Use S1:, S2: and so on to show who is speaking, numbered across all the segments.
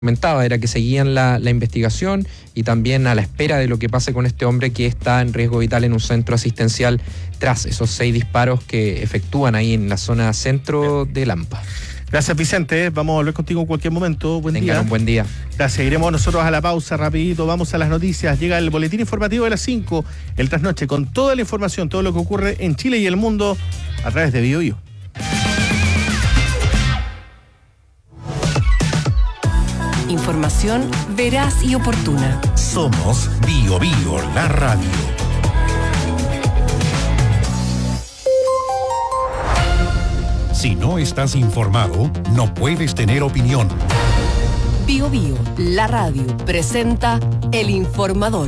S1: comentaba, era que seguían la investigación y también a la espera de lo que pase con este hombre que está en riesgo vital en un centro asistencial tras esos 6 disparos que efectúan ahí en la zona centro de Lampa.
S2: Gracias, Vicente. Vamos a volver contigo en cualquier momento. Buen día.
S1: Un buen día.
S2: Gracias. Iremos nosotros a la pausa rapidito. Vamos a las noticias. Llega el boletín informativo de las 5, el trasnoche, con toda la información, todo lo que ocurre en Chile y el mundo a través de BioBio.
S3: Información veraz y oportuna.
S4: Somos BioBio, la radio. Si no estás informado, no puedes tener opinión.
S3: BioBio, la radio, presenta El Informador.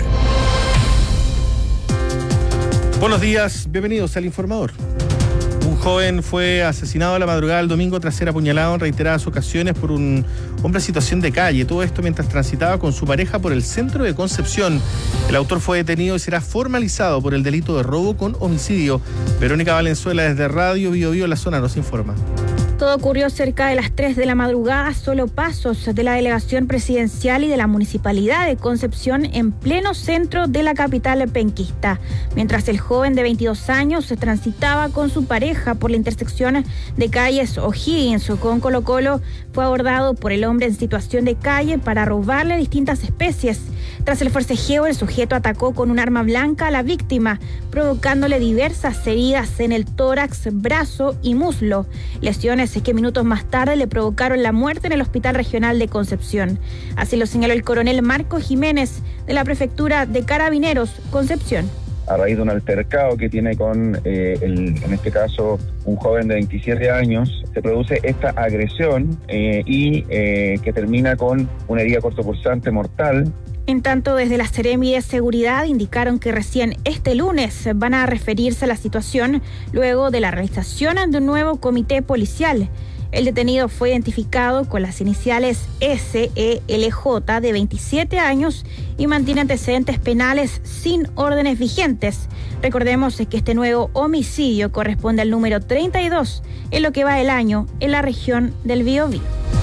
S2: Buenos días, bienvenidos al Informador. Un joven fue asesinado a la madrugada del domingo tras ser apuñalado en reiteradas ocasiones por un hombre en situación de calle. Todo esto mientras transitaba con su pareja por el centro de Concepción. El autor fue detenido y será formalizado por el delito de robo con homicidio. Verónica Valenzuela desde Radio BioBio La Zona nos informa.
S5: Todo ocurrió cerca de las 3 de la madrugada, solo pasos de la delegación presidencial y de la municipalidad de Concepción en pleno centro de la capital penquista. Mientras el joven de 22 años se transitaba con su pareja por la intersección de calles O'Higgins con Colo Colo, fue abordado por el hombre en situación de calle para robarle distintas especies. Tras el forcejeo, el sujeto atacó con un arma blanca a la víctima, provocándole diversas heridas en el tórax, brazo y muslo. Lesiones que minutos más tarde le provocaron la muerte en el Hospital Regional de Concepción. Así lo señaló el coronel Marco Jiménez de la Prefectura de Carabineros, Concepción.
S6: A raíz de un altercado que tiene con, en este caso, un joven de 27 años, se produce esta agresión y que termina con una herida cortopulsante mortal.
S5: En tanto, desde la Seremi de Seguridad indicaron que recién este lunes van a referirse a la situación luego de la realización de un nuevo comité policial. El detenido fue identificado con las iniciales SELJ de 27 años y mantiene antecedentes penales sin órdenes vigentes. Recordemos que este nuevo homicidio corresponde al número 32 en lo que va del año en la región del Biobío.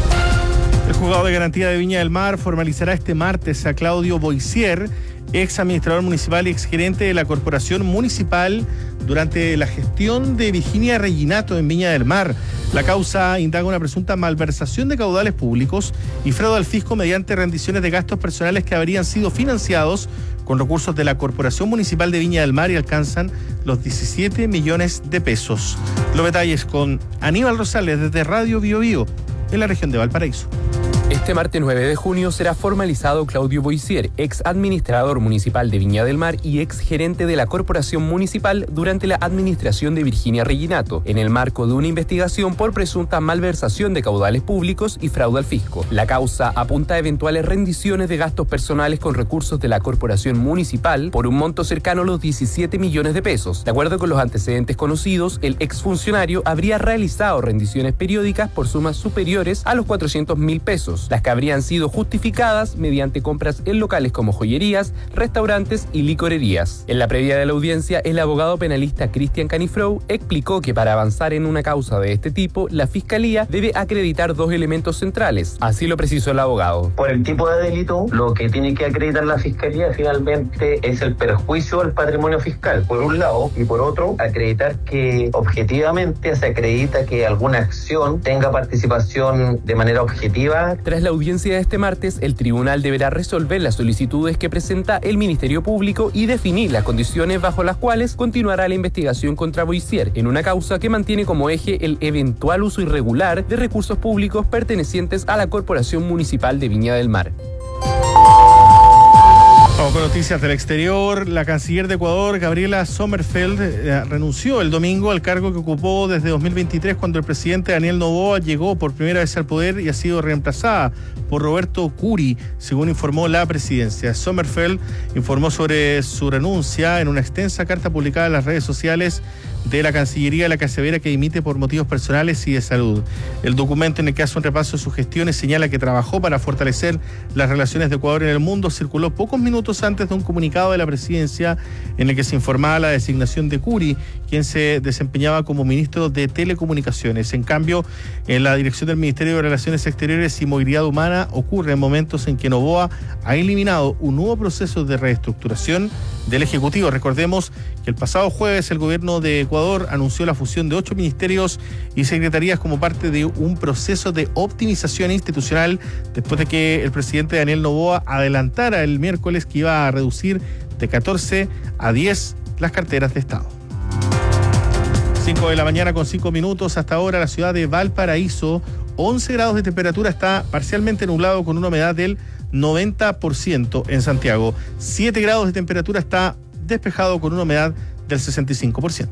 S2: El juzgado de garantía de Viña del Mar formalizará este martes a Claudio Boissier, ex administrador municipal y ex gerente de la corporación municipal durante la gestión de Virginia Reginato en Viña del Mar. La causa indaga una presunta malversación de caudales públicos y fraude al fisco mediante rendiciones de gastos personales que habrían sido financiados con recursos de la Corporación Municipal de Viña del Mar y alcanzan los 17 millones de pesos. Los detalles con Aníbal Rosales desde Radio BioBio en la región de Valparaíso.
S7: Este martes 9 de junio será formalizado Claudio Boissier, ex administrador municipal de Viña del Mar y ex gerente de la Corporación Municipal durante la administración de Virginia Reginato, en el marco de una investigación por presunta malversación de caudales públicos y fraude al fisco. La causa apunta a eventuales rendiciones de gastos personales con recursos de la Corporación Municipal por un monto cercano a los 17 millones de pesos. De acuerdo con los antecedentes conocidos, el exfuncionario habría realizado rendiciones periódicas por sumas superiores a los 400.000 pesos. Las que habrían sido justificadas mediante compras en locales como joyerías, restaurantes y licorerías. En la previa de la audiencia, el abogado penalista Cristian Canifrou explicó que para avanzar en una causa de este tipo, la Fiscalía debe acreditar 2 elementos centrales. Así lo precisó el abogado.
S8: Por el tipo de delito, lo que tiene que acreditar la Fiscalía finalmente es el perjuicio al patrimonio fiscal, por un lado, y por otro, acreditar que objetivamente se acredita que alguna acción tenga participación de manera objetiva.
S7: Tras la audiencia de este martes, el tribunal deberá resolver las solicitudes que presenta el Ministerio Público y definir las condiciones bajo las cuales continuará la investigación contra Boissier, en una causa que mantiene como eje el eventual uso irregular de recursos públicos pertenecientes a la Corporación Municipal de Viña del Mar.
S2: Vamos con noticias del exterior. La canciller de Ecuador, Gabriela Sommerfeld, renunció el domingo al cargo que ocupó desde 2023 cuando el presidente Daniel Noboa llegó por primera vez al poder y ha sido reemplazada por Roberto Curi, según informó la presidencia. Sommerfeld informó sobre su renuncia en una extensa carta publicada en las redes sociales de la Cancillería de la que asevera que dimite por motivos personales y de salud. El documento, en el que hace un repaso de sus gestiones, señala que trabajó para fortalecer las relaciones de Ecuador en el mundo. Circuló pocos minutos antes de un comunicado de la presidencia en el que se informaba la designación de Curi, quien se desempeñaba como ministro de Telecomunicaciones. En cambio, en la dirección del Ministerio de Relaciones Exteriores y Movilidad Humana ocurre en momentos en que Noboa ha eliminado un nuevo proceso de reestructuración del Ejecutivo. Recordemos que el pasado jueves el gobierno de Ecuador anunció la fusión de 8 ministerios y secretarías como parte de un proceso de optimización institucional, después de que el presidente Daniel Noboa adelantara el miércoles que iba a reducir de 14 a 10 las carteras de Estado. 5 de la mañana con 5 minutos. Hasta ahora la ciudad de Valparaíso, 11 grados de temperatura, está parcialmente nublado con una humedad del 90%. En Santiago, 7 grados de temperatura, está despejado con una humedad del 65%.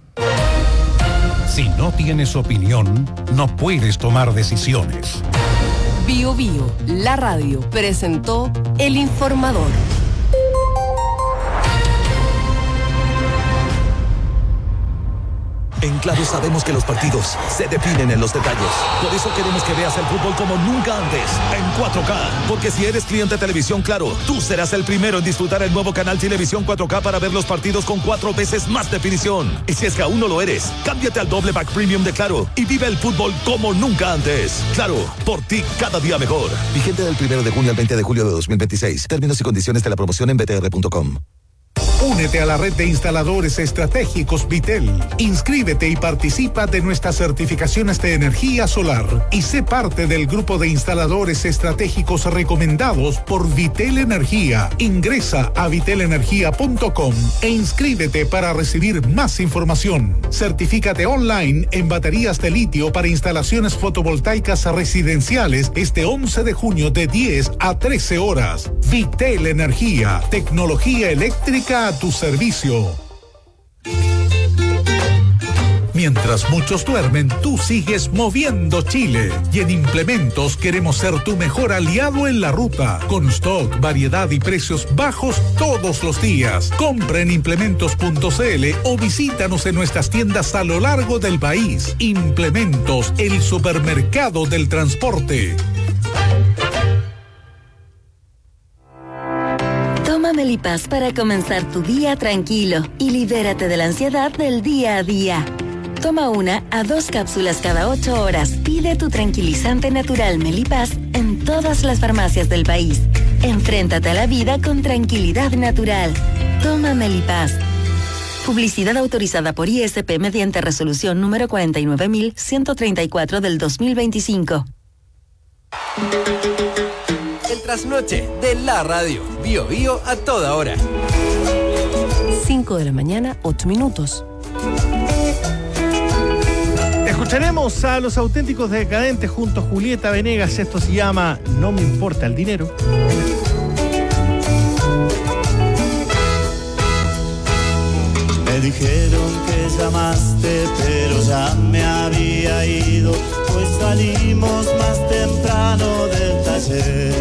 S4: Si no tienes opinión, no puedes tomar decisiones.
S3: Bio Bio, la radio, presentó El Informador.
S9: En Claro sabemos que los partidos se definen en los detalles. Por eso queremos que veas el fútbol como nunca antes, en 4K. Porque si eres cliente de Televisión Claro, tú serás el primero en disfrutar el nuevo canal Televisión 4K para ver los partidos con 4 veces más definición. Y si es que aún no lo eres, cámbiate al doble pack premium de Claro y vive el fútbol como nunca antes. Claro, por ti cada día mejor. Vigente del 1 de junio al 20 de julio de 2026. Términos y condiciones de la promoción en btr.com.
S10: Únete a la red de instaladores estratégicos Vitel. Inscríbete y participa de nuestras certificaciones de energía solar y sé parte del grupo de instaladores estratégicos recomendados por Vitel Energía. Ingresa a vitelenergia.com e inscríbete para recibir más información. Certifícate online en baterías de litio para instalaciones fotovoltaicas residenciales este 11 de junio de 10 a 13 horas. Vitel Energía, tecnología eléctrica a tu servicio. Mientras muchos duermen, tú sigues moviendo Chile. Y en Implementos queremos ser tu mejor aliado en la ruta. Con stock, variedad y precios bajos todos los días. Compra en implementos.cl o visítanos en nuestras tiendas a lo largo del país. Implementos, el supermercado del transporte.
S11: Toma Melipaz para comenzar tu día tranquilo y libérate de la ansiedad del día a día. Toma 1 a 2 cápsulas cada 8 horas. Pide tu tranquilizante natural Melipaz en todas las farmacias del país. Enfréntate a la vida con tranquilidad natural. Toma Melipaz. Publicidad autorizada por ISP mediante resolución número 49.134 del 2025.
S12: El trasnoche de la radio. Bio Bio a toda hora.
S3: 5 de la mañana, 8 minutos.
S2: Escucharemos a Los Auténticos Decadentes junto a Julieta Venegas. Esto se llama No me importa el dinero.
S13: Me dijeron que llamaste, pero ya me había ido, pues salimos más temprano del taller.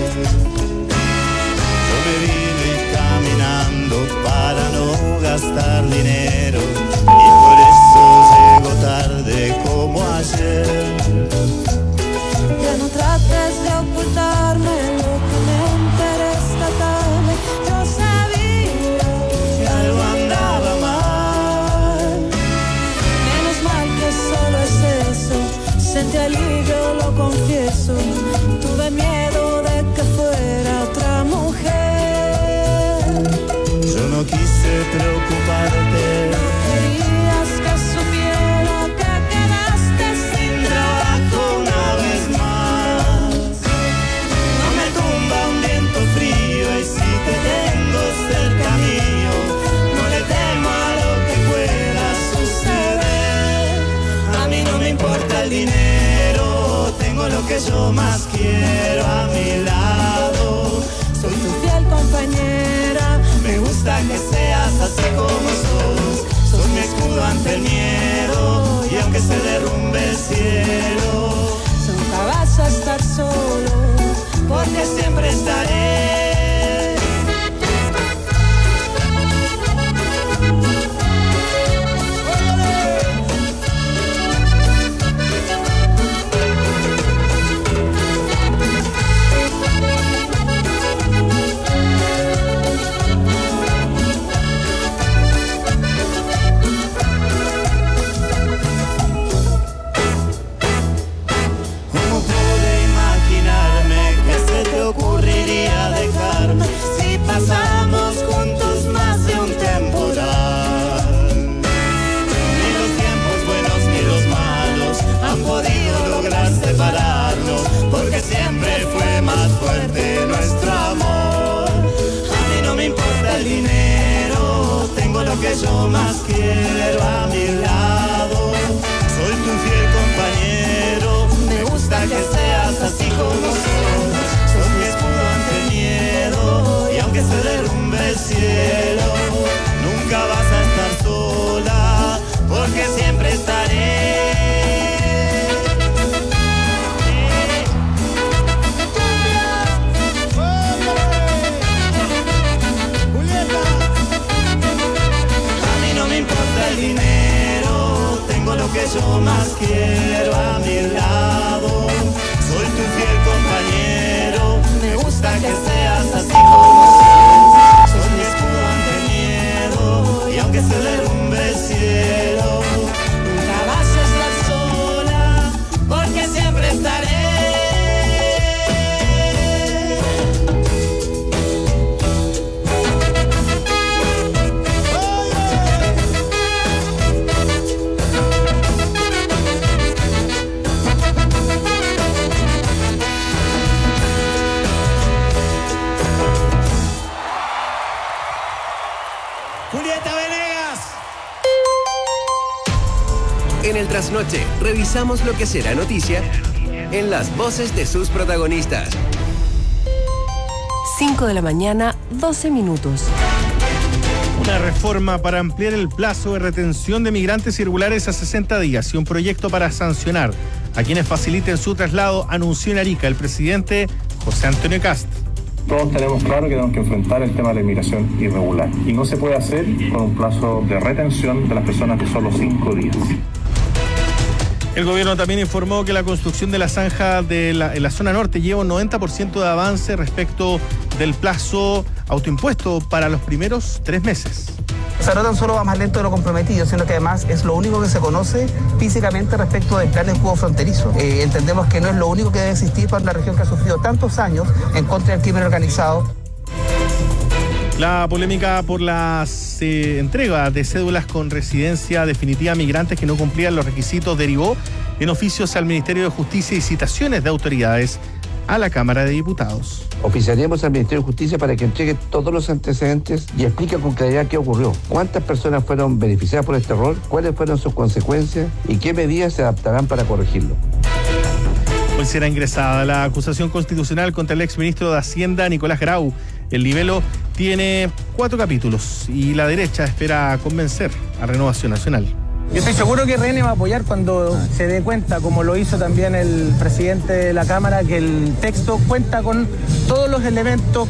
S13: Yo me vine caminando para no gastar dinero y por eso llego tarde como ayer.
S14: Ya no trates de ocultarme lo que me enteré esta tarde. Yo sabía
S13: que algo andaba mal.
S14: Menos mal que solo es eso. Sentí alivio, lo confieso. Tuve miedo de que fuera otra mujer.
S13: Yo no quise preocuparte.
S14: No querías que supiera que quedaste sin trabajo
S13: una vez más.
S14: No me tumba un viento frío y si te tengo cerca mío, no le temo a lo que pueda suceder.
S13: A mí no me importa el dinero, tengo lo que yo más quiero a mi lado.
S14: Soy tu fiel compañera,
S13: me gusta que seas así como sos. Sos mi escudo ante el miedo y aunque se derrumbe el cielo,
S14: nunca vas a estar solo,
S13: porque siempre estaré. que yo más quiero a mi lado. Soy tu fiel compañero, me gusta que seas así como sos. Sos mi escudo ante el miedo, y aunque se derrumbe el cielo, nunca vas a estar sola, porque siempre estaré. El dinero, tengo lo que yo más quiero a mi lado. Soy tu fiel compañero, me gusta que seas así como sos. Sos mi escudo ante el miedo, y aunque se derrumbe el cielo, nunca vas a estar sola, porque siempre estaré.
S12: En el Trasnoche, revisamos lo que será noticia en las voces de sus protagonistas.
S3: 5 de la mañana, 12 minutos.
S2: Una reforma para ampliar el plazo de retención de migrantes irregulares a 60 días y un proyecto para sancionar a quienes faciliten su traslado, anunció en Arica el presidente José Antonio Kast.
S15: Todos tenemos claro que tenemos que enfrentar el tema de la inmigración irregular y no se puede hacer con un plazo de retención de las personas de solo 5 días.
S2: El gobierno también informó que la construcción de la zanja en la zona norte lleva un 90% de avance respecto del plazo autoimpuesto para los primeros 3 meses.
S16: O sea, no tan solo va más lento de lo comprometido, sino que además es lo único que se conoce físicamente respecto del plan de escudo fronterizo. Entendemos que no es lo único que debe existir para una región que ha sufrido tantos años en contra del crimen organizado.
S2: La polémica por las entregas de cédulas con residencia definitiva a migrantes que no cumplían los requisitos derivó en oficios al Ministerio de Justicia y citaciones de autoridades a la Cámara de Diputados.
S17: Oficiaremos al Ministerio de Justicia para que entregue todos los antecedentes y explique con claridad qué ocurrió, cuántas personas fueron beneficiadas por este error, cuáles fueron sus consecuencias y qué medidas se adaptarán para corregirlo.
S2: Hoy será ingresada la acusación constitucional contra el exministro de Hacienda, Nicolás Grau. El libelo tiene 4 capítulos y la derecha espera convencer a Renovación Nacional.
S18: Yo estoy seguro que RN va a apoyar cuando se dé cuenta, como lo hizo también el presidente de la Cámara, que el texto cuenta con todos los elementos.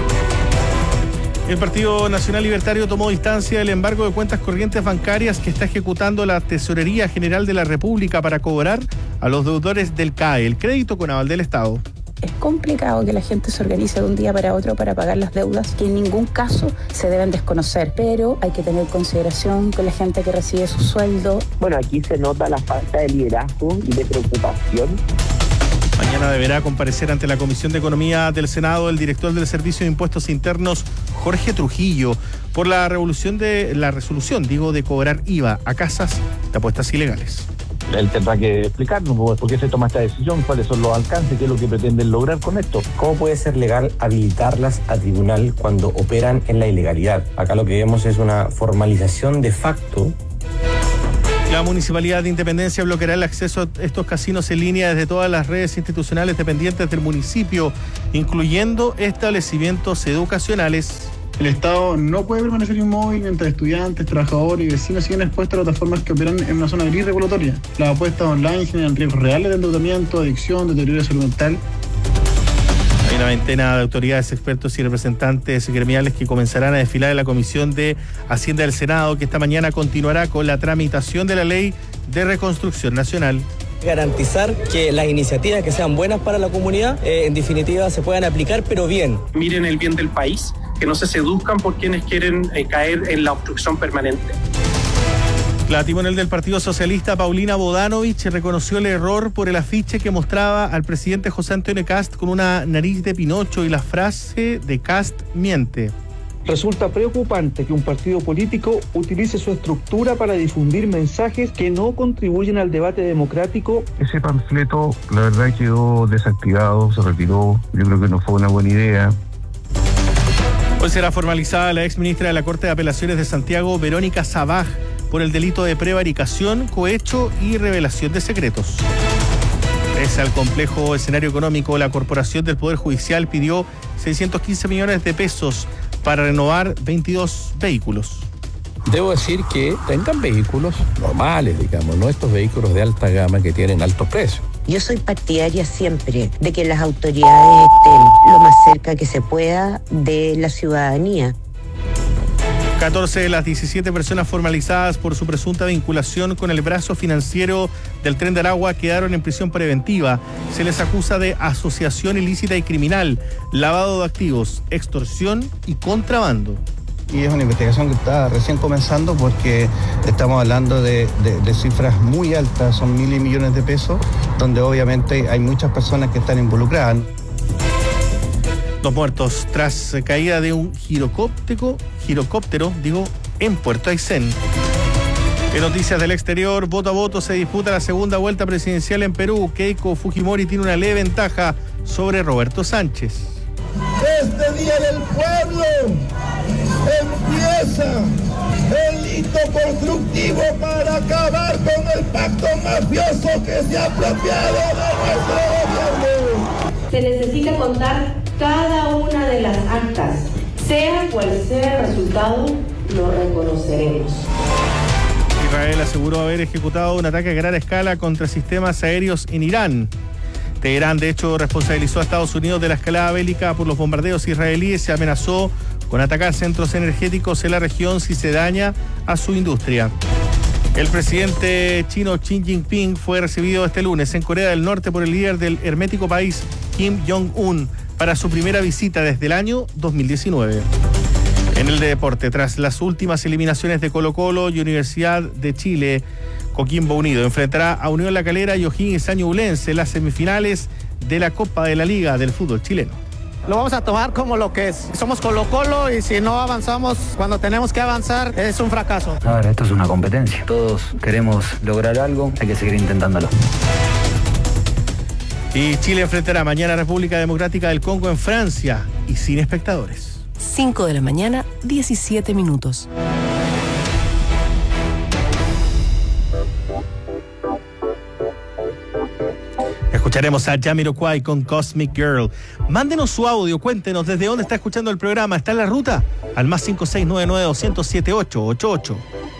S2: El Partido Nacional Libertario tomó distancia del embargo de cuentas corrientes bancarias que está ejecutando la Tesorería General de la República para cobrar a los deudores del CAE, el crédito con aval del Estado.
S19: Es complicado que la gente se organice de un día para otro para pagar las deudas, que en ningún caso se deben desconocer, pero hay que tener consideración con la gente que recibe su sueldo.
S20: Bueno, aquí se nota la falta de liderazgo y de preocupación.
S2: Mañana deberá comparecer ante la Comisión de Economía del Senado el director del Servicio de Impuestos Internos, Jorge Trujillo, por la resolución de cobrar IVA a casas de apuestas ilegales.
S21: Él tendrá que explicarnos por qué se toma esta decisión, cuáles son los alcances, qué es lo que pretenden lograr con esto.
S22: ¿Cómo puede ser legal habilitarlas a tribunal cuando operan en la ilegalidad? Acá lo que vemos es una formalización de facto.
S2: La Municipalidad de Independencia bloqueará el acceso a estos casinos en línea desde todas las redes institucionales dependientes del municipio, incluyendo establecimientos educacionales.
S23: El Estado no puede permanecer inmóvil mientras estudiantes, trabajadores y vecinos siguen expuestos a plataformas que operan en una zona gris regulatoria. Las apuestas online generan riesgos reales de endeudamiento, adicción, deterioro de salud mental.
S2: Hay una veintena de autoridades, expertos y representantes gremiales que comenzarán a desfilar en la Comisión de Hacienda del Senado, que esta mañana continuará con la tramitación de la Ley de Reconstrucción Nacional.
S24: Garantizar que las iniciativas que sean buenas para la comunidad, en definitiva, se puedan aplicar, pero bien.
S25: Miren el bien del país, que no se seduzcan por quienes quieren caer en la obstrucción permanente.
S2: La timonel del Partido Socialista, Paulina Bodanovich, reconoció el error por el afiche que mostraba al presidente José Antonio Kast con una nariz de Pinocho y la frase de Kast miente.
S26: Resulta preocupante que un partido político utilice su estructura para difundir mensajes que no contribuyen al debate democrático.
S27: Ese panfleto, la verdad, quedó desactivado, se retiró. Yo creo que no fue una buena idea.
S2: Hoy será formalizada la exministra de la Corte de Apelaciones de Santiago, Verónica Sabaj, por el delito de prevaricación, cohecho y revelación de secretos. Pese al complejo escenario económico, la Corporación del Poder Judicial pidió 615 millones de pesos para renovar 22 vehículos.
S1: Debo decir que tengan vehículos normales, digamos, no estos vehículos de alta gama que tienen altos precios.
S4: Yo soy partidaria siempre de que las autoridades estén lo más cerca que se pueda de la ciudadanía.
S2: 14 de las 17 personas formalizadas por su presunta vinculación con el brazo financiero del Tren de Aragua quedaron en prisión preventiva. Se les acusa de asociación ilícita y criminal, lavado de activos, extorsión y contrabando.
S5: Y es una investigación que está recién comenzando porque estamos hablando de cifras muy altas, son miles y millones de pesos, donde obviamente hay muchas personas que están involucradas.
S2: 2 muertos tras caída de un girocóptero en Puerto Aysén. En noticias del exterior, voto a voto se disputa la segunda vuelta presidencial en Perú. Keiko Fujimori tiene una leve ventaja sobre Roberto Sánchez.
S6: Este Día del Pueblo empieza el hito constructivo para acabar con el pacto mafioso que se ha apropiado de nuestro gobierno.
S7: Se necesita contar cada una de las actas, sea cual sea el resultado, lo reconoceremos.
S2: Israel aseguró haber ejecutado un ataque a gran escala contra sistemas aéreos en Irán. Teherán, de hecho, responsabilizó a Estados Unidos de la escalada bélica por los bombardeos israelíes y amenazó con atacar centros energéticos en la región si se daña a su industria. El presidente chino Xi Jinping fue recibido este lunes en Corea del Norte por el líder del hermético país, Kim Jong-un, para su primera visita desde el año 2019. En el deporte, tras las últimas eliminaciones de Colo-Colo y Universidad de Chile, Coquimbo Unido enfrentará a Unión La Calera y O'Higgins Ñublense en las semifinales de la Copa de la Liga del fútbol chileno.
S8: Lo vamos a tomar como lo que es. Somos Colo-Colo y si no avanzamos cuando tenemos que avanzar, es un fracaso.
S9: A ver, esto es una competencia. Todos queremos lograr algo, hay que seguir intentándolo.
S2: Y Chile enfrentará mañana a República Democrática del Congo en Francia y sin espectadores.
S3: 5 de la mañana, 17 minutos.
S2: Escucharemos a Jamiroquai con Cosmic Girl. Mándenos su audio, cuéntenos desde dónde está escuchando el programa. ¿Está en la ruta? Al más 5699-207-888.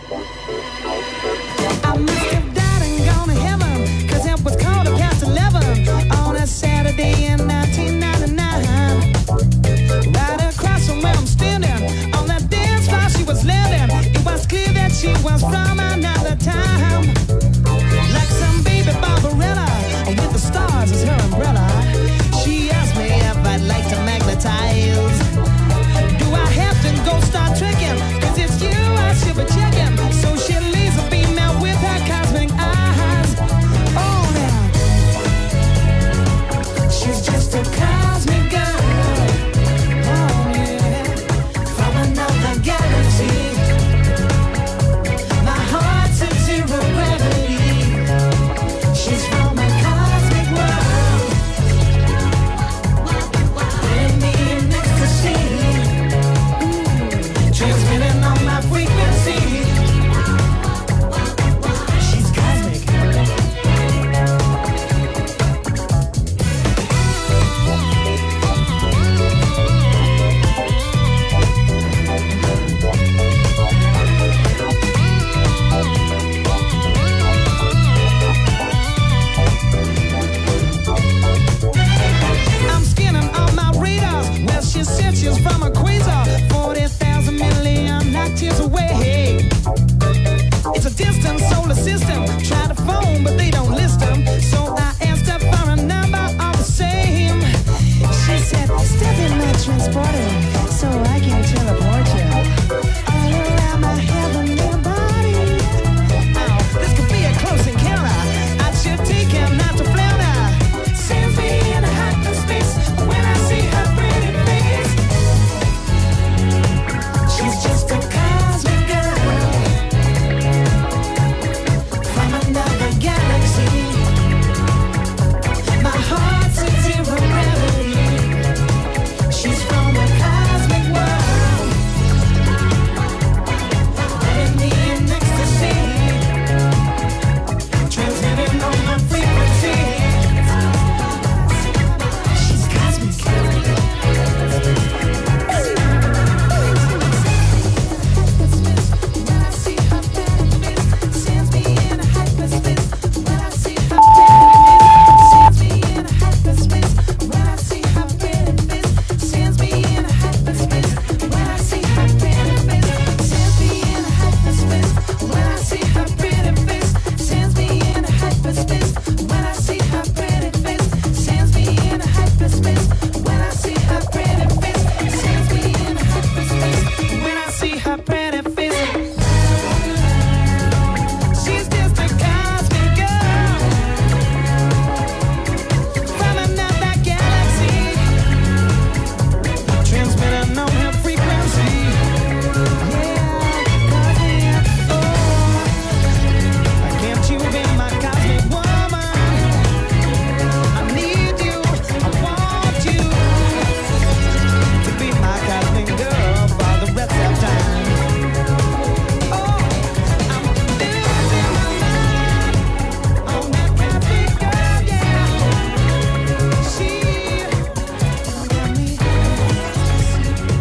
S14: Saturday in 1999, right across from where I'm standing, on that dance floor she was living. It was clear that she was from another time, like some baby Barbarella with the stars as her umbrella. She asked me if I'd like to magnetize. Do I have to go start tricking? 'Cause it's you I should be checking.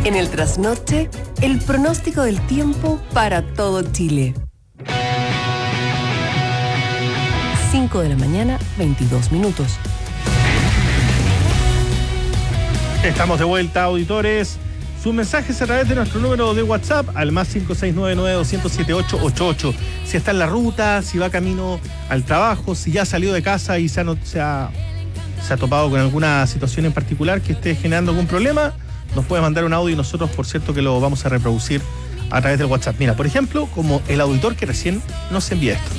S3: En el trasnoche, el pronóstico del tiempo para todo Chile. 5 de la mañana, 22 minutos.
S2: Estamos de vuelta, auditores. Sus mensajes a través de nuestro número de WhatsApp al más 569-207-888. Si está en la ruta, si va camino al trabajo, si ya salió de casa y se ha topado con alguna situación en particular que esté generando algún problema, nos puede mandar un audio y nosotros, por cierto, que lo vamos a reproducir a través del WhatsApp. Mira, por ejemplo, como el auditor que recién nos envía esto.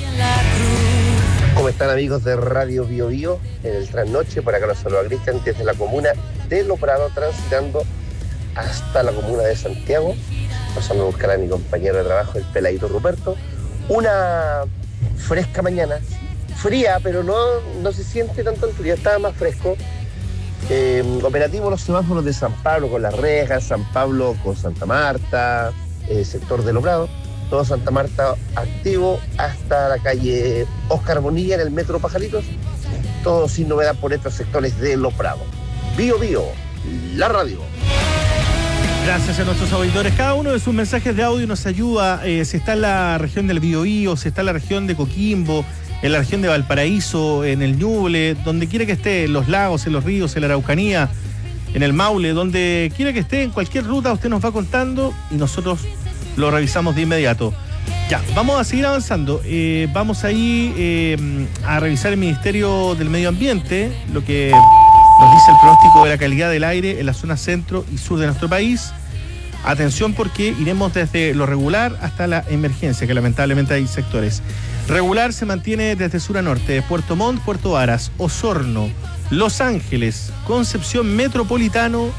S10: ¿Cómo están, amigos de Radio Bio Bio? En el trasnoche, por acá los saluda Cristian desde la comuna de Lo Prado, transitando hasta la comuna de Santiago, pasando a buscar a mi compañero de trabajo, el peladito Ruperto. Una fresca mañana, fría, pero no se siente tanto el frío, estaba más fresco. Operativo los semáforos de San Pablo con Las Rejas, San Pablo con Santa Marta, sector de Lo Prado, todo Santa Marta activo hasta la calle Oscar Bonilla en el metro Pajaritos, todo sin novedad por estos sectores de Lo Prado. Bio Bio, la radio.
S2: Gracias a nuestros auditores. Cada uno de sus mensajes de audio nos ayuda. Si está en la región del Biobío, si está en la región de Coquimbo, en la región de Valparaíso, en el Ñuble, donde quiera que esté, en los lagos, en los ríos, en la Araucanía, en el Maule, donde quiera que esté, en cualquier ruta, usted nos va contando y nosotros lo revisamos de inmediato. Ya, vamos a seguir avanzando. Vamos ahí a revisar el Ministerio del Medio Ambiente, lo que nos dice el pronóstico de la calidad del aire en la zona centro y sur de nuestro país. Atención, porque iremos desde lo regular hasta la emergencia, que lamentablemente hay sectores. Regular se mantiene desde sur a norte, Puerto Montt, Puerto Varas, Osorno, Los Ángeles, Concepción Metropolitano,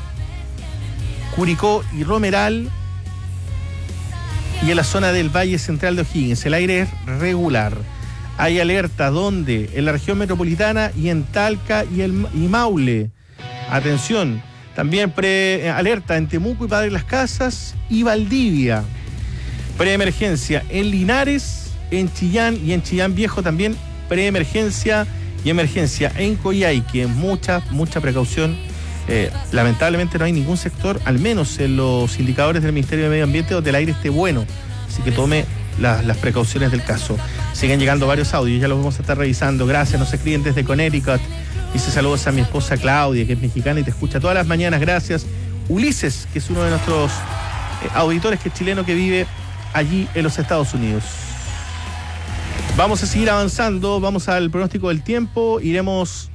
S2: Curicó y Romeral, y en la zona del Valle Central de O'Higgins. El aire es regular. Hay alerta donde en la región metropolitana y en Talca y Maule. Atención, también alerta en Temuco y Padre Las Casas y Valdivia. Preemergencia en Linares, en Chillán y en Chillán Viejo también preemergencia y emergencia en Coyhaique. Mucha precaución. Lamentablemente no hay ningún sector, al menos en los indicadores del Ministerio de Medio Ambiente, donde el aire esté bueno. Así que tome las precauciones del caso. Siguen llegando varios audios, ya los vamos a estar revisando. Gracias, nos escriben desde Connecticut. Dice saludos a mi esposa Claudia, que es mexicana y te escucha todas las mañanas. Gracias. Ulises, que es uno de nuestros auditores, que es chileno, que vive allí en los Estados Unidos. Vamos a seguir avanzando, vamos al pronóstico del tiempo. Iremos...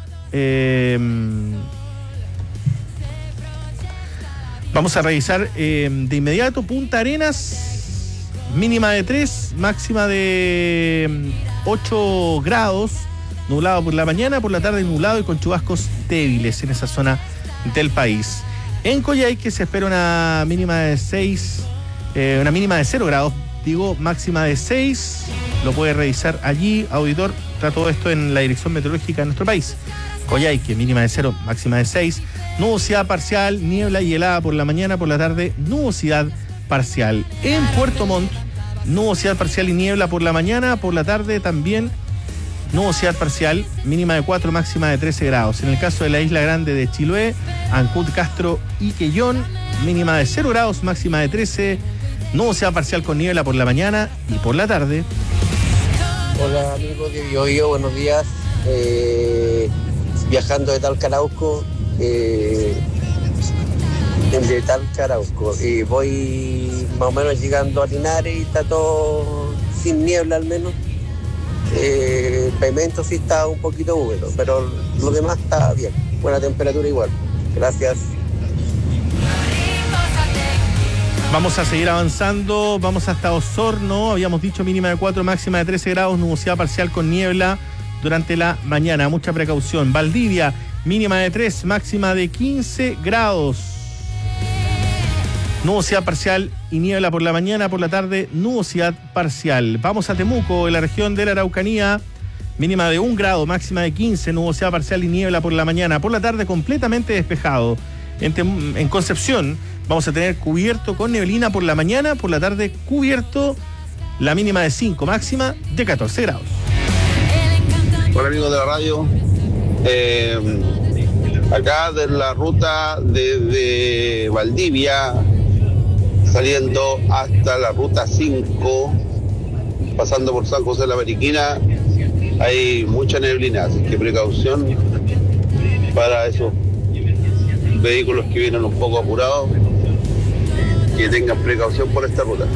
S2: vamos a revisar de inmediato Punta Arenas. Mínima de 3, máxima de 8 grados, nublado por la mañana, por la tarde nublado y con chubascos débiles en esa zona del país. En Coyhaique se espera una mínima de 0 grados, máxima de 6, lo puede revisar allí, auditor, está todo esto en la dirección meteorológica de nuestro país. Coyhaique, mínima de 0, máxima de 6, nubosidad parcial, niebla y helada por la mañana, por la tarde, nubosidad parcial. En Puerto Montt, nubosidad parcial y niebla por la mañana, por la tarde también nubosidad parcial, mínima de 4, máxima de 13 grados. En el caso de la Isla Grande de Chiloé, Ancud, Castro y Quellón, mínima de 0 grados, máxima de 13, nubosidad parcial con niebla por la mañana y por la tarde.
S11: Hola amigos de Bio Bio, buenos días. Viajando de Talca-Arauco, de Talca-Arauco, y voy más o menos llegando a Linares y está todo sin niebla al menos. El pavimento sí está un poquito húmedo, pero lo demás está bien, buena temperatura igual. Gracias.
S2: Vamos a seguir avanzando, vamos hasta Osorno, habíamos dicho mínima de 4, máxima de 13 grados, nubosidad parcial con niebla durante la mañana, mucha precaución. Valdivia, mínima de 3, máxima de 15 grados. Nubosidad parcial y niebla por la mañana, por la tarde, nubosidad parcial. Vamos a Temuco, en la región de la Araucanía, mínima de 1 grado, máxima de 15, nubosidad parcial y niebla por la mañana, por la tarde completamente despejado. En Concepción vamos a tener cubierto con neblina por la mañana, por la tarde cubierto, la mínima de 5, máxima de 14 grados.
S12: Hola amigos de la radio, acá de la ruta desde Valdivia, saliendo hasta la ruta 5, pasando por San José de la Mariquina, hay mucha neblina, así que precaución para esos vehículos que vienen un poco apurados, que tengan precaución por esta ruta.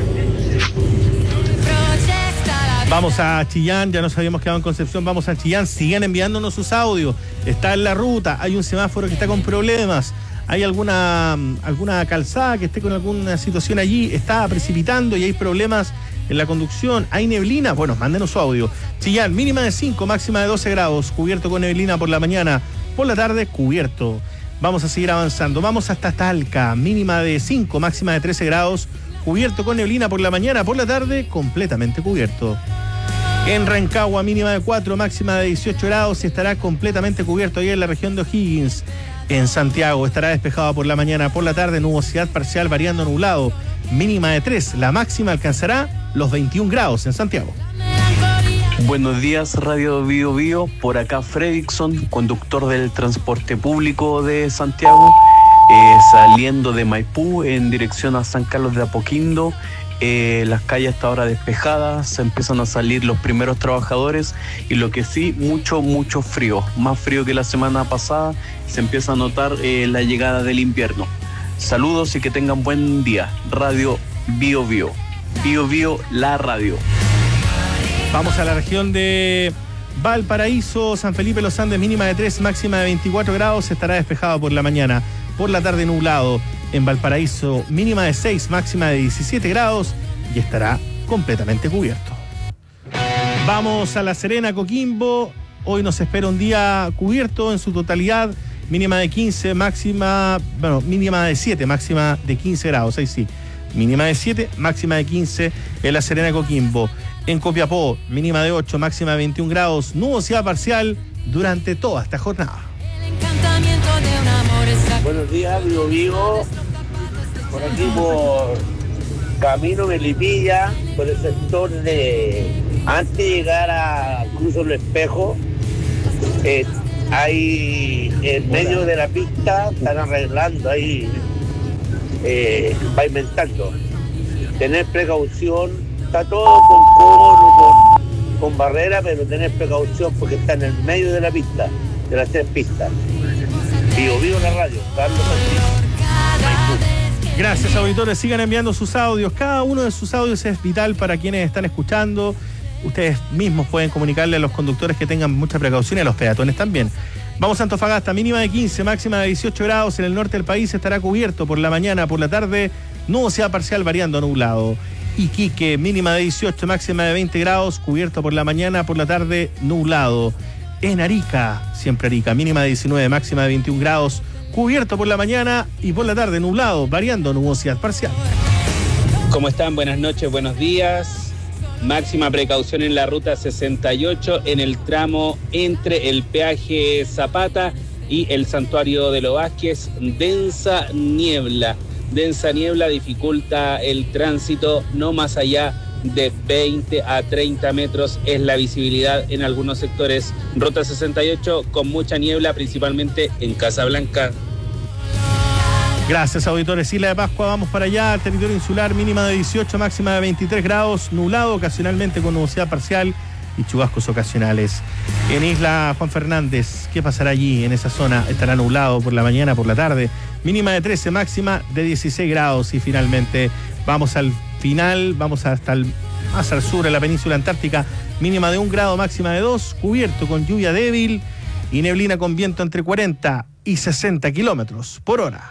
S2: Vamos a Chillán, ya nos habíamos quedado en Concepción, vamos a Chillán, sigan enviándonos sus audios, está en la ruta, hay un semáforo que está con problemas, hay alguna calzada que esté con alguna situación allí, está precipitando y hay problemas en la conducción, hay neblina, bueno, mándenos su audio. Chillán, mínima de 5, máxima de 12 grados, cubierto con neblina por la mañana, por la tarde cubierto. Vamos a seguir avanzando, vamos hasta Talca, mínima de 5, máxima de 13 grados, cubierto con neblina por la mañana, por la tarde completamente cubierto. En Rancagua, mínima de 4, máxima de 18 grados, estará completamente cubierto ahí en la región de O'Higgins. En Santiago estará despejado por la mañana, por la tarde nubosidad parcial variando nublado, mínima de 3, la máxima alcanzará los 21 grados en Santiago.
S13: Buenos días, Radio Bio Bio, por acá Fredrickson, conductor del transporte público de Santiago, saliendo de Maipú en dirección a San Carlos de Apoquindo. Las calles hasta ahora despejadas, se empiezan a salir los primeros trabajadores y lo que sí, mucho frío, más frío que la semana pasada, se empieza a notar la llegada del invierno. Saludos y que tengan buen día. Radio Bio Bio, Bio Bio, la radio.
S2: Vamos a la región de Valparaíso, San Felipe Los Andes, mínima de 3, máxima de 24 grados, estará despejado por la mañana, por la tarde nublado. En Valparaíso, mínima de 6, máxima de 17 grados y estará completamente cubierto. Vamos a La Serena, Coquimbo. Hoy nos espera un día cubierto en su totalidad, mínima de 15, mínima de 7, máxima de 15 grados, ahí sí. Mínima de 7, máxima de 15 en La Serena, Coquimbo. En Copiapó, mínima de 8, máxima de 21 grados, nubosidad parcial durante toda esta jornada.
S11: Buenos días, Bio, por aquí por Camino Melipilla, por el sector de, antes de llegar a Cruzo el Espejo, hay en medio de la pista, están arreglando ahí, pavimentando. Tener precaución, está todo con cono, con barrera, pero tener precaución porque está en el medio de la pista, de las 3 pistas. Bio la radio, Carlos Maipú.
S2: Gracias, auditores, sigan enviando sus audios, cada uno de sus audios es vital para quienes están escuchando. Ustedes mismos pueden comunicarle a los conductores que tengan mucha precaución y a los peatones también. Vamos a Antofagasta, mínima de 15, máxima de 18 grados, en el norte del país estará cubierto por la mañana, por la tarde nubosidad parcial variando a nublado. Iquique, mínima de 18, máxima de 20 grados, cubierto por la mañana, por la tarde nublado. En Arica, siempre Arica, mínima de 19, máxima de 21 grados, cubierto por la mañana y por la tarde nublado, variando nubosidad parcial.
S15: ¿Cómo están? Buenas noches, buenos días. Máxima precaución en la ruta 68 en el tramo entre el peaje Zapata y el Santuario de los Vázquez. Densa niebla dificulta el tránsito, no más allá de 20 a 30 metros es la visibilidad en algunos sectores. Ruta 68 con mucha niebla, principalmente en Casablanca.
S2: Gracias, auditores. Isla de Pascua, vamos para allá, territorio insular, mínima de 18, máxima de 23 grados, nublado ocasionalmente con nubosidad parcial y chubascos ocasionales. En Isla Juan Fernández, ¿qué pasará allí en esa zona? Estará nublado por la mañana, por la tarde, mínima de 13, máxima de 16 grados y finalmente vamos al final, vamos hasta más al sur, en la península antártica, mínima de 1 grado, máxima de 2, cubierto con lluvia débil y neblina con viento entre 40 y 60 kilómetros por hora.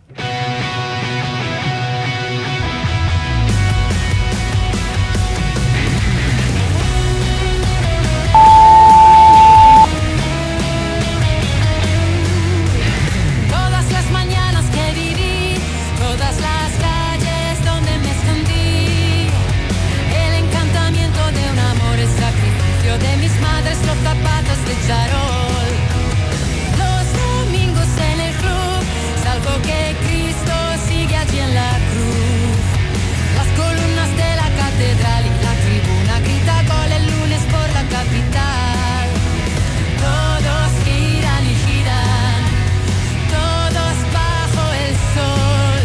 S14: De mis madres los zapatos de charol, los domingos en el club, salvo que Cristo sigue allí en la cruz. Las columnas de la catedral y la tribuna grita gol el lunes por la capital. Todos giran y giran, todos bajo el sol.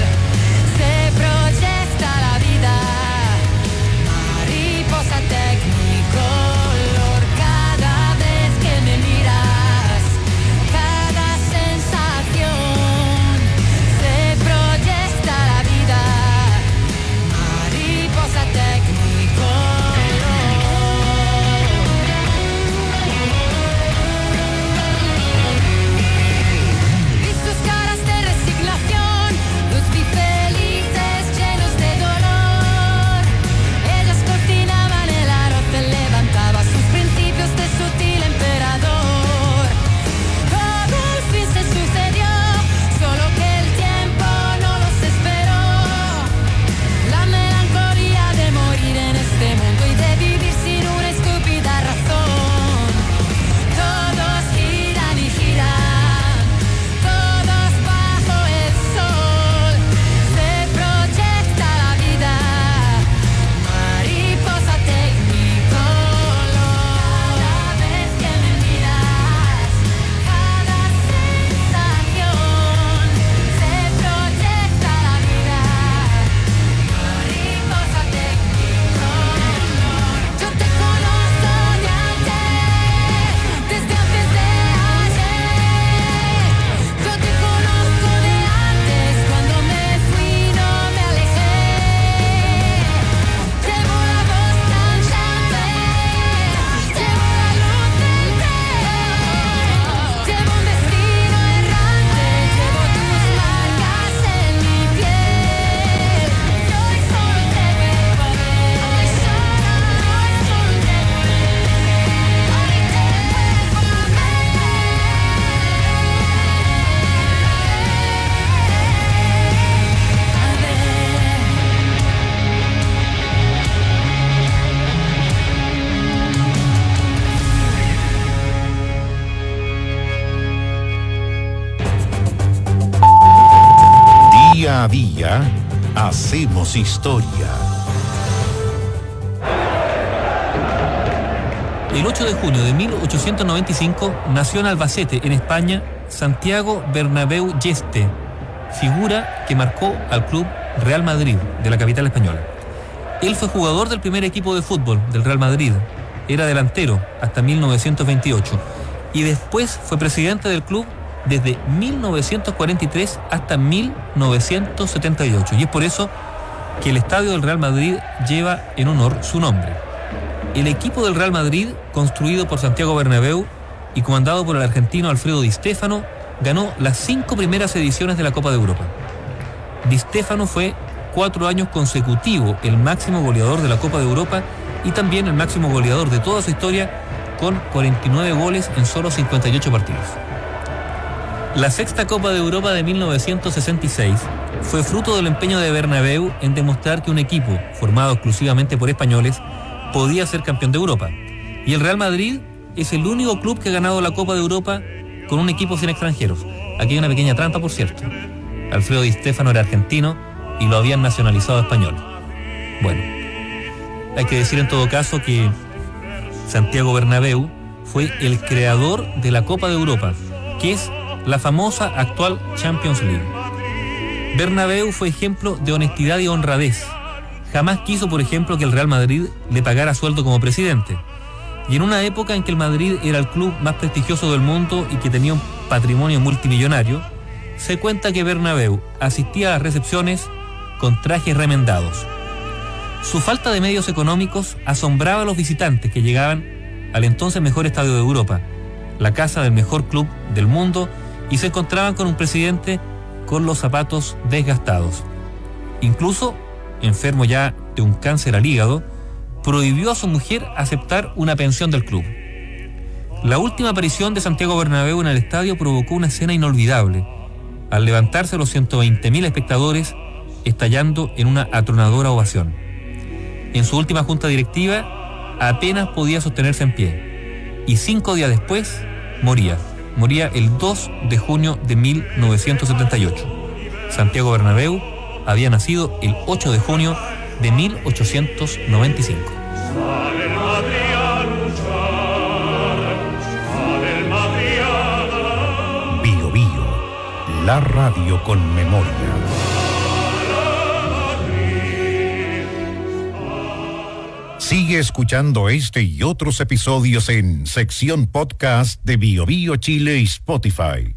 S16: Día a día hacemos historia.
S17: El 8 de junio de 1895 nació en Albacete, en España, Santiago Bernabéu Yeste, figura que marcó al club Real Madrid de la capital española. Él fue jugador del primer equipo de fútbol del Real Madrid, era delantero hasta 1928 y después fue presidente del club desde 1943 hasta 1978, y es por eso que el estadio del Real Madrid lleva en honor su nombre. El equipo del Real Madrid, construido por Santiago Bernabéu y comandado por el argentino Alfredo Di Stéfano, ganó las 5 primeras ediciones de la Copa de Europa. Di Stéfano fue 4 años consecutivos el máximo goleador de la Copa de Europa y también el máximo goleador de toda su historia, con 49 goles en solo 58 partidos. La sexta Copa de Europa de 1966 fue fruto del empeño de Bernabéu en demostrar que un equipo formado exclusivamente por españoles podía ser campeón de Europa. Y el Real Madrid es el único club que ha ganado la Copa de Europa con un equipo sin extranjeros. Aquí hay una pequeña trampa, por cierto. Alfredo Di Stéfano era argentino y lo habían nacionalizado español. Bueno, hay que decir en todo caso que Santiago Bernabéu fue el creador de la Copa de Europa, que es la famosa actual Champions League. Bernabéu fue ejemplo de honestidad y honradez. Jamás quiso, por ejemplo, que el Real Madrid le pagara sueldo como presidente. Y en una época en que el Madrid era el club más prestigioso del mundo y que tenía un patrimonio multimillonario, se cuenta que Bernabéu asistía a las recepciones con trajes remendados. Su falta de medios económicos asombraba a los visitantes que llegaban al entonces mejor estadio de Europa, la casa del mejor club del mundo, y se encontraban con un presidente con los zapatos desgastados. Incluso, enfermo ya de un cáncer al hígado, prohibió a su mujer aceptar una pensión del club. La última aparición de Santiago Bernabéu en el estadio provocó una escena inolvidable, al levantarse los 120.000 espectadores, estallando en una atronadora ovación. En su última junta directiva, apenas podía sostenerse en pie, y 5 días después moría el 2 de junio de 1978. Santiago Bernabéu había nacido el 8 de junio de 1895.
S16: Bio Bio, la radio con memoria. Sigue escuchando este y otros episodios en sección podcast de Bio Bio Chile y Spotify.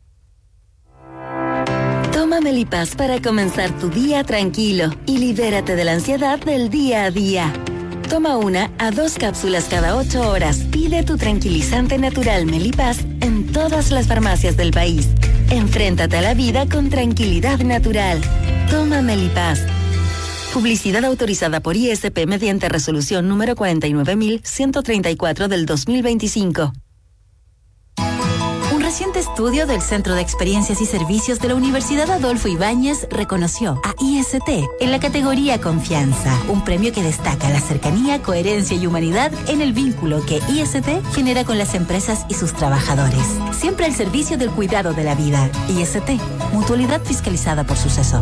S18: Toma Melipaz para comenzar tu día tranquilo y libérate de la ansiedad del día a día. Toma 1 a 2 cápsulas cada 8 horas. Pide tu tranquilizante natural Melipaz en todas las farmacias del país. Enfréntate a la vida con tranquilidad natural. Toma Melipaz. Publicidad autorizada por ISP mediante resolución número 49.134 del 2025.
S19: Un reciente estudio del Centro de Experiencias y Servicios de la Universidad Adolfo Ibáñez reconoció a IST en la categoría Confianza, un premio que destaca la cercanía, coherencia y humanidad en el vínculo que IST genera con las empresas y sus trabajadores. Siempre al servicio del cuidado de la vida. IST, mutualidad fiscalizada por Suceso.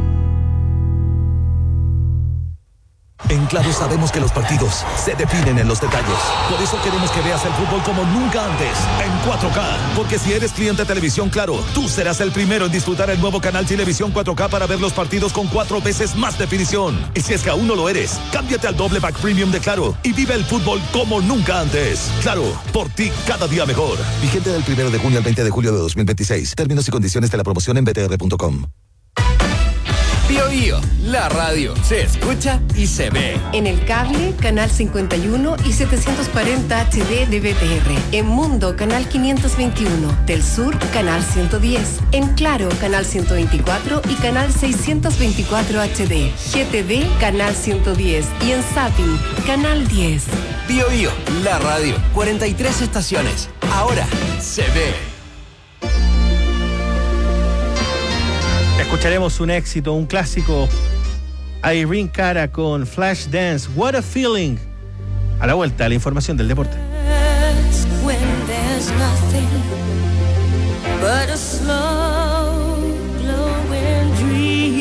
S20: En Claro sabemos que los partidos se definen en los detalles. Por eso queremos que veas el fútbol como nunca antes, en 4K. Porque si eres cliente de Televisión Claro, tú serás el primero en disfrutar el nuevo canal Televisión 4K para ver los partidos con 4 veces más definición. Y si es que aún no lo eres, cámbiate al doble pack premium de Claro y vive el fútbol como nunca antes. Claro, por ti cada día mejor. Vigente del 1 de junio al 20 de julio de 2026. Términos y condiciones de la promoción en btr.com.
S21: Bio Bio, la radio se escucha y se ve.
S3: En el cable, canal 51 y 740 HD de BTR. En Mundo, canal 521. Del Sur, canal 110. En Claro, canal 124 y canal 624 HD. GTV, canal 110. Y en Zapping, canal 10.
S21: Bio Bio, la radio. 43 estaciones. Ahora se ve.
S2: Escucharemos un éxito, un clásico. Irene Cara con Flashdance, What a Feeling. A la vuelta, la información del deporte.
S14: When there's nothing but a slow glowing dream.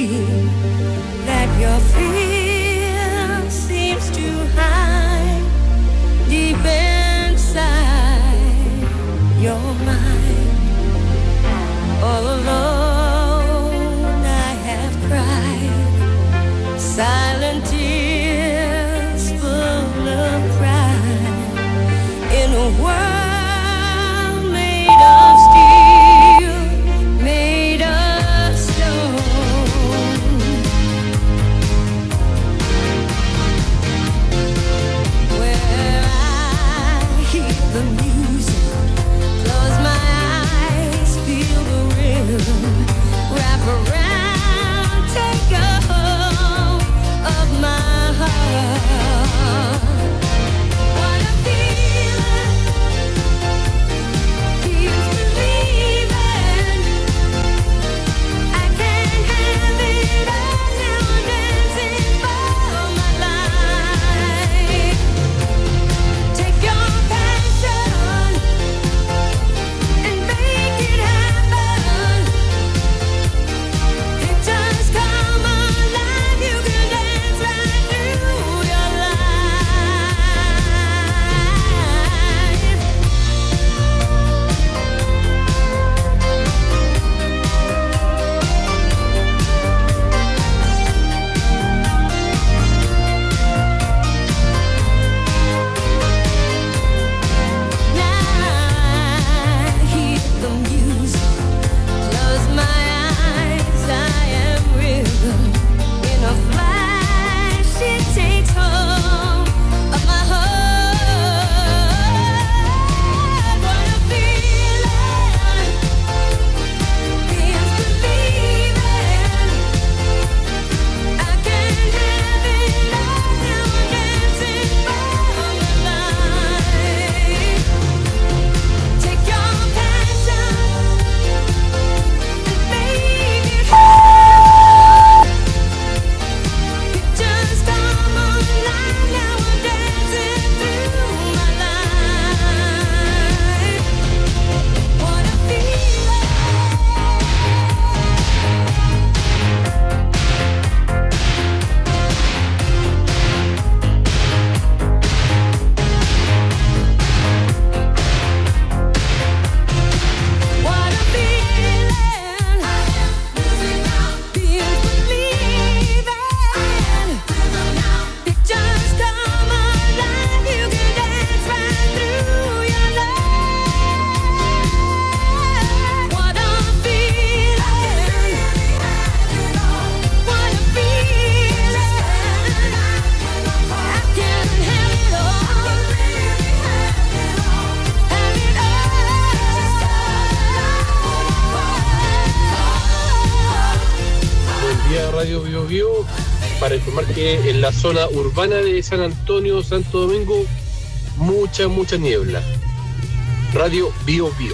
S1: Radio Bio Bio para informar que en la zona urbana de San Antonio, Santo Domingo, mucha niebla. Radio Bio Bio.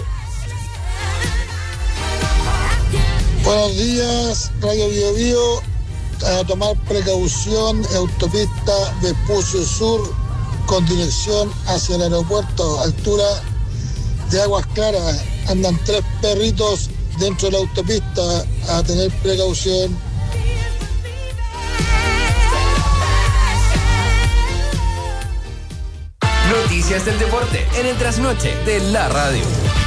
S22: Buenos días, Radio Bio Bio. A tomar precaución, autopista Vespucio Sur con dirección hacia el aeropuerto, altura de Aguas Claras. Andan 3 perritos dentro de la autopista, a tener precaución.
S21: Noticias del deporte en el trasnoche de la radio.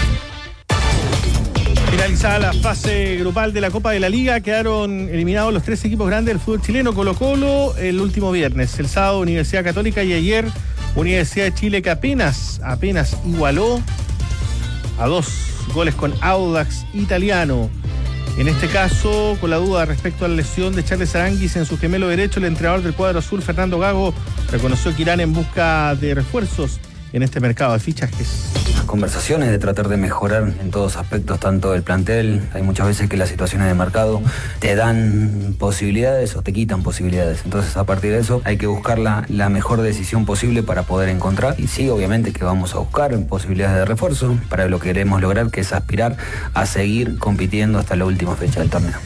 S2: Finalizada la fase grupal de la Copa de la Liga, quedaron eliminados los 3 equipos grandes del fútbol chileno. Colo-Colo el último viernes, el sábado Universidad Católica y ayer Universidad de Chile, que apenas igualó a 2 goles con Audax Italiano. En este caso, con la duda respecto a la lesión de Charles Aranguis en su gemelo derecho, el entrenador del cuadro azul, Fernando Gago, reconoció que irán en busca de refuerzos en este mercado de fichajes.
S9: Las conversaciones de tratar de mejorar en todos aspectos, tanto del plantel, hay muchas veces que las situaciones de mercado te dan posibilidades o te quitan posibilidades. Entonces, a partir de eso, hay que buscar la mejor decisión posible para poder encontrar. Y sí, obviamente que vamos a buscar posibilidades de refuerzo para lo que queremos lograr, que es aspirar a seguir compitiendo hasta la última fecha del torneo.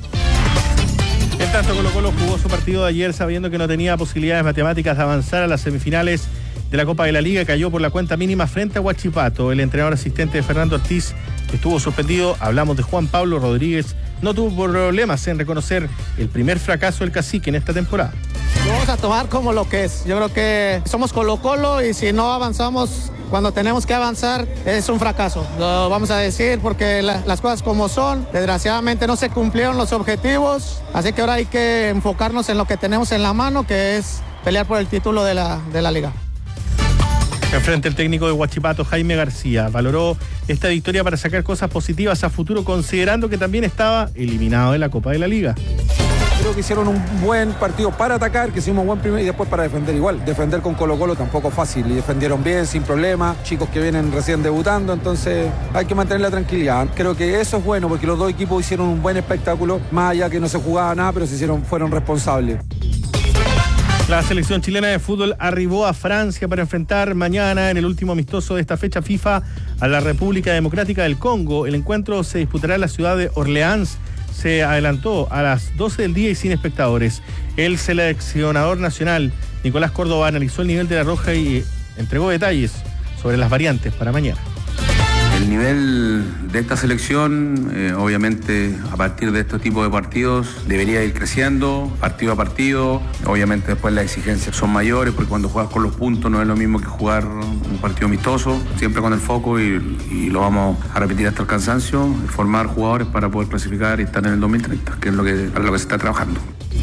S2: En tanto, Colo-Colo jugó su partido de ayer sabiendo que no tenía posibilidades matemáticas de avanzar a las semifinales de la Copa de la Liga. Cayó por la cuenta mínima frente a Huachipato. El entrenador asistente de Fernando Ortiz, que estuvo suspendido, hablamos de Juan Pablo Rodríguez, no tuvo problemas en reconocer el primer fracaso del Cacique en esta temporada.
S8: Lo vamos a tomar como lo que es. Yo creo que somos Colo-Colo y si no avanzamos cuando tenemos que avanzar es un fracaso. Lo vamos a decir porque las cosas como son. Desgraciadamente no se cumplieron los objetivos, así que ahora hay que enfocarnos en lo que tenemos en la mano, que es pelear por el título de la liga.
S2: Enfrente el técnico de Huachipato, Jaime García, valoró esta victoria para sacar cosas positivas a futuro, considerando que también estaba eliminado de la Copa de la Liga.
S23: Creo que hicieron un buen partido para atacar, que hicimos un buen primer y después para defender igual. Defender con Colo-Colo tampoco fácil y defendieron bien, sin problema. Chicos que vienen recién debutando, entonces hay que mantener la tranquilidad. Creo que eso es bueno porque los dos equipos hicieron un buen espectáculo, más allá que no se jugaba nada, pero fueron responsables.
S2: La selección chilena de fútbol arribó a Francia para enfrentar mañana en el último amistoso de esta fecha FIFA a la República Democrática del Congo. El encuentro se disputará en la ciudad de Orleans. Se adelantó a las 12 del día y sin espectadores. El seleccionador nacional, Nicolás Córdoba, analizó el nivel de La Roja y entregó detalles sobre las variantes para mañana.
S24: El nivel de esta selección, obviamente, a partir de estos tipos de partidos, debería ir creciendo, partido a partido. Obviamente después las exigencias son mayores, porque cuando juegas con los puntos no es lo mismo que jugar un partido amistoso, siempre con el foco y lo vamos a repetir hasta el cansancio, formar jugadores para poder clasificar y estar en el 2030, que es para lo que se está trabajando.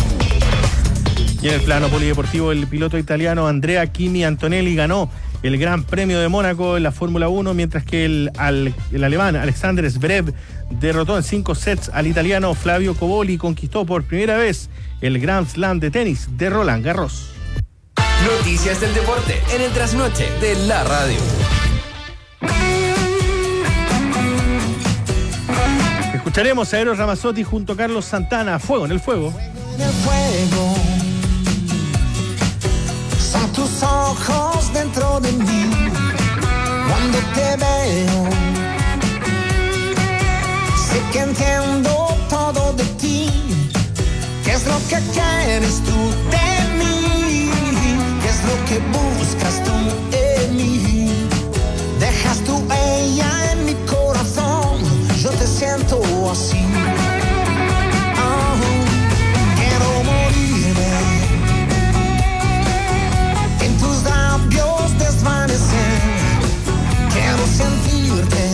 S2: Y en el plano polideportivo, el piloto italiano Andrea Kimi Antonelli ganó el Gran Premio de Mónaco en la Fórmula 1, mientras que el alemán Alexander Zverev derrotó en 5 sets al italiano Flavio Cobolli y conquistó por primera vez el Grand Slam de tenis de Roland Garros.
S21: Noticias del deporte en el trasnoche de la radio.
S2: Escucharemos a Eros Ramazzotti junto a Carlos Santana. Fuego en el fuego.
S14: Son tus ojos dentro de mí cuando te veo. Sé que entiendo todo de ti. ¿Qué es lo que quieres tú de mí? ¿Qué es lo que buscas tú en mí? Dejas tu huella en mi corazón. Yo te siento así. Quiero morirme en tus labios desvanecer. Quiero sentirte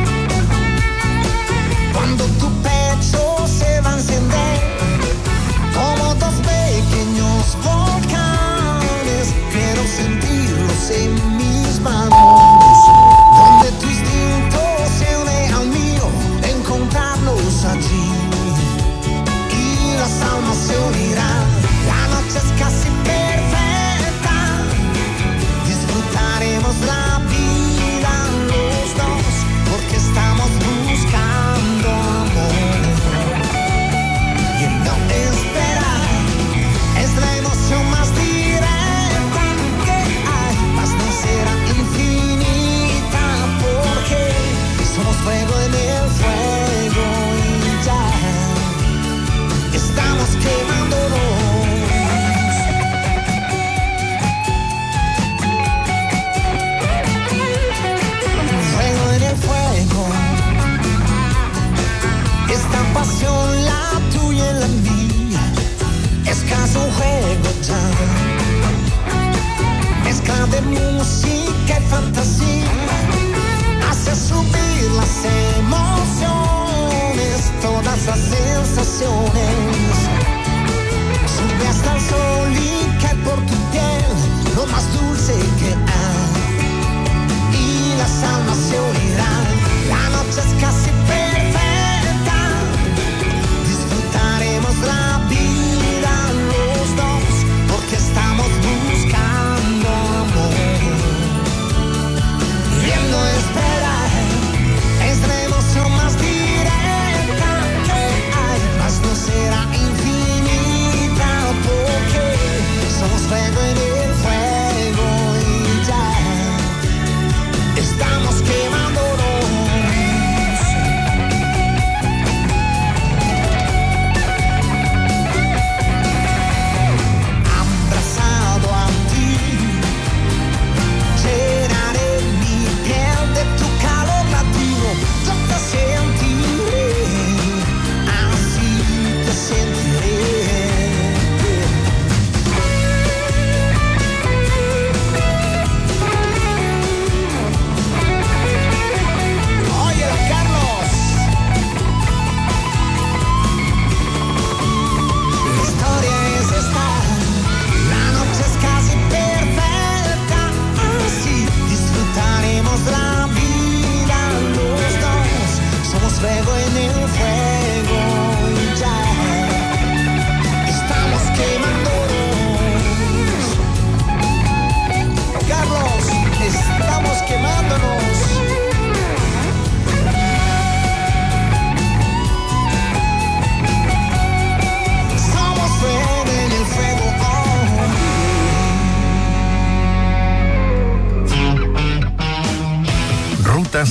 S14: cuando tu pecho se va a encender como dos pequeños volcanes. Quiero sentirlos en mis manos, donde tu instinto se une al mío, encontrarnos allí.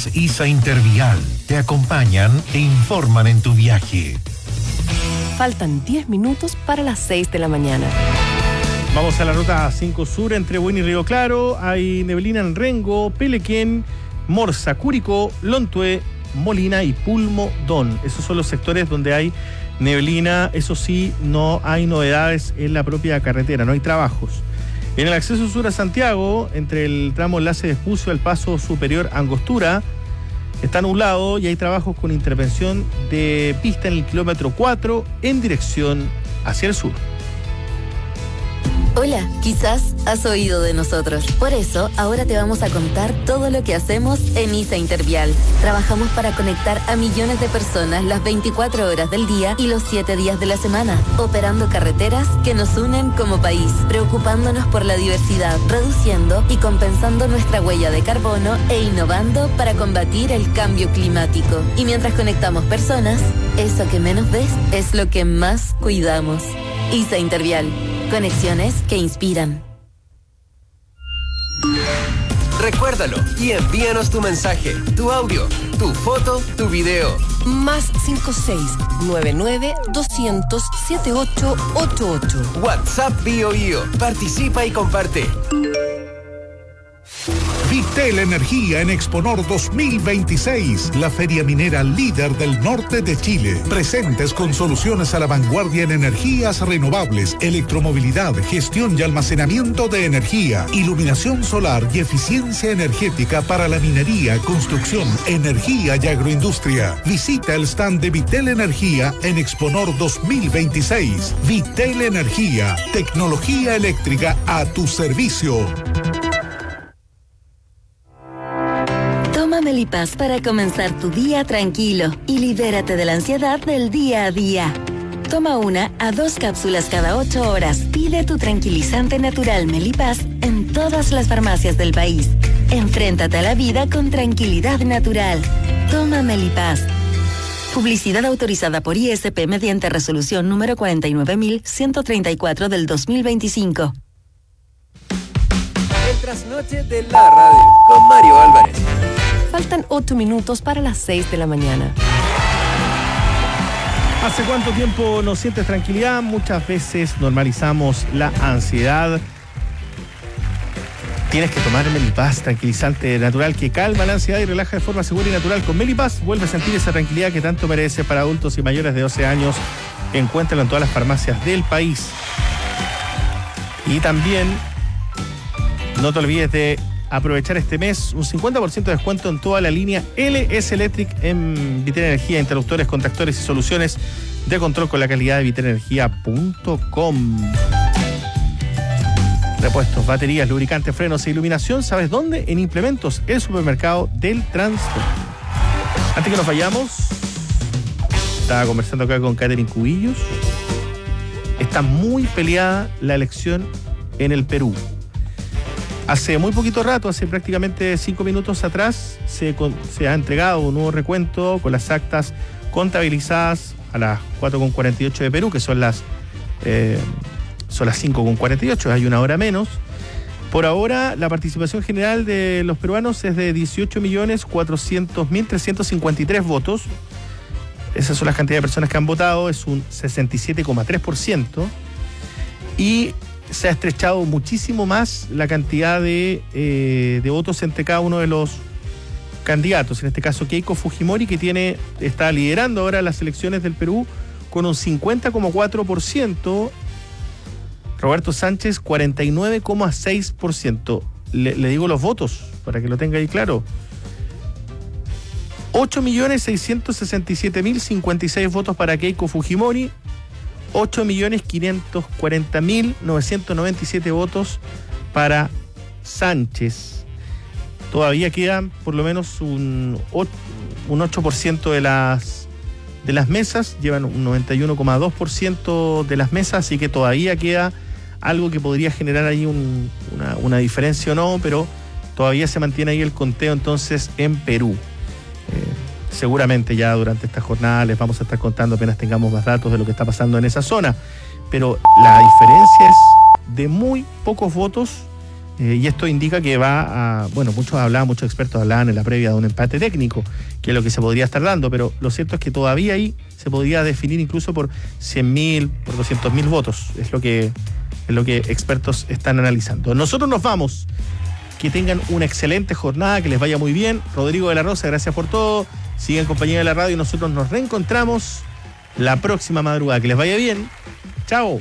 S16: Seguros ISA Intervial te acompañan e informan en tu viaje.
S3: Faltan 10 minutos para las 6 de la mañana.
S2: Vamos a la ruta 5 Sur entre Buin y Río Claro. Hay neblina en Rengo, Pelequén, Morsa, Curicó, Lontué, Molina y Pulmodón. Esos son los sectores donde hay neblina. Eso sí, no hay novedades en la propia carretera, no hay trabajos. En el acceso sur a Santiago, entre el tramo enlace de Espucio al paso superior Angostura, está nublado y hay trabajos con intervención de pista en el kilómetro 4 en dirección hacia el sur.
S18: Hola, quizás has oído de nosotros. Por eso, ahora te vamos a contar todo lo que hacemos en ISA Intervial. Trabajamos para conectar a millones de personas las 24 horas del día y los 7 días de la semana, operando carreteras que nos unen como país, preocupándonos por la diversidad, reduciendo y compensando nuestra huella de carbono e innovando para combatir el cambio climático. Y mientras conectamos personas, eso que menos ves es lo que más cuidamos. ISA Intervial. Conexiones que inspiran.
S21: Recuérdalo y envíanos tu mensaje, tu audio, tu foto, tu video.
S3: Más 56-99-200-7888.
S21: WhatsApp BioBio. Participa y comparte.
S16: Vitel Energía en Exponor 2026, la feria minera líder del norte de Chile. Presentes con soluciones a la vanguardia en energías renovables, electromovilidad, gestión y almacenamiento de energía, iluminación solar y eficiencia energética para la minería, construcción, energía y agroindustria. Visita el stand de Vitel Energía en Exponor 2026. Vitel Energía, tecnología eléctrica a tu servicio.
S18: Toma Melipaz para comenzar tu día tranquilo y libérate de la ansiedad del día a día. Toma 1 a 2 cápsulas cada 8 horas. Pide tu tranquilizante natural Melipaz en todas las farmacias del país. Enfréntate a la vida con tranquilidad natural. Toma Melipaz. Publicidad autorizada por ISP mediante resolución número 49.134 del 2025.
S21: El trasnoche de la radio con Mario Álvarez.
S3: Faltan 8 minutos para las 6 de la mañana.
S2: ¿Hace cuánto tiempo no sientes tranquilidad? Muchas veces normalizamos la ansiedad. Tienes que tomar Melipaz, tranquilizante natural que calma la ansiedad y relaja de forma segura y natural. Con Melipaz vuelve a sentir esa tranquilidad que tanto merece para adultos y mayores de 12 años. Encuéntralo en todas las farmacias del país. Y también no te olvides de aprovechar este mes un 50% de descuento en toda la línea LS Electric en Vitel Energía, interruptores, contactores y soluciones de control con la calidad de vitelenergia.com. Repuestos, baterías, lubricantes, frenos e iluminación, ¿sabes dónde? En Implementos, el supermercado del transporte. Antes que nos vayamos, estaba conversando acá con Catherine Cubillos. Está muy peleada la elección en el Perú. Hace muy poquito rato, hace prácticamente 5 minutos atrás, se ha entregado un nuevo recuento con las actas contabilizadas a las 4:48 de Perú, que son las 5:48, hay una hora menos. Por ahora, la participación general de los peruanos es de 18.400.353 votos. Esas son las cantidades de personas que han votado, es un 67,3%. Y se ha estrechado muchísimo más la cantidad de votos entre cada uno de los candidatos. En este caso, Keiko Fujimori, que está liderando ahora las elecciones del Perú con un 50,4%. Roberto Sánchez, 49,6%. Le digo los votos, para que lo tenga ahí claro. 8.667.056 votos para Keiko Fujimori. 8.540.997 votos para Sánchez. Todavía quedan por lo menos un 8% de las mesas, llevan un 91,2% de las mesas, así que todavía queda algo que podría generar ahí una diferencia o no, pero todavía se mantiene ahí el conteo entonces en Perú. Seguramente ya durante esta jornada les vamos a estar contando apenas tengamos más datos de lo que está pasando en esa zona. Pero la diferencia es de muy pocos votos Y esto indica que va a... Bueno, muchos expertos hablaban en la previa de un empate técnico, que es lo que se podría estar dando, pero lo cierto es que todavía ahí se podría definir incluso por 100.000, por 200.000 votos. Es lo que expertos están analizando. Nosotros nos vamos. Que tengan una excelente jornada, que les vaya muy bien. Rodrigo de la Rosa, gracias por todo. Sigan en compañía de la radio y nosotros nos reencontramos la próxima madrugada. Que les vaya bien. Chao.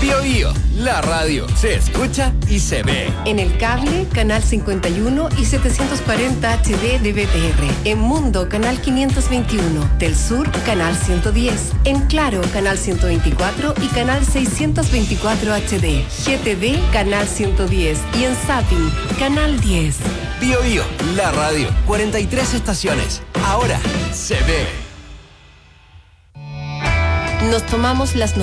S21: Bio Bio, la radio se escucha y se ve.
S3: En el cable, canal 51 y 740 HD de BTR. En Mundo, canal 521. Del Sur, canal 110. En Claro, canal 124 y canal 624 HD. GTV, canal 110. Y en Zapping, canal 10.
S21: Bio Bio, la radio, 43 estaciones. Ahora se ve.
S3: Nos tomamos las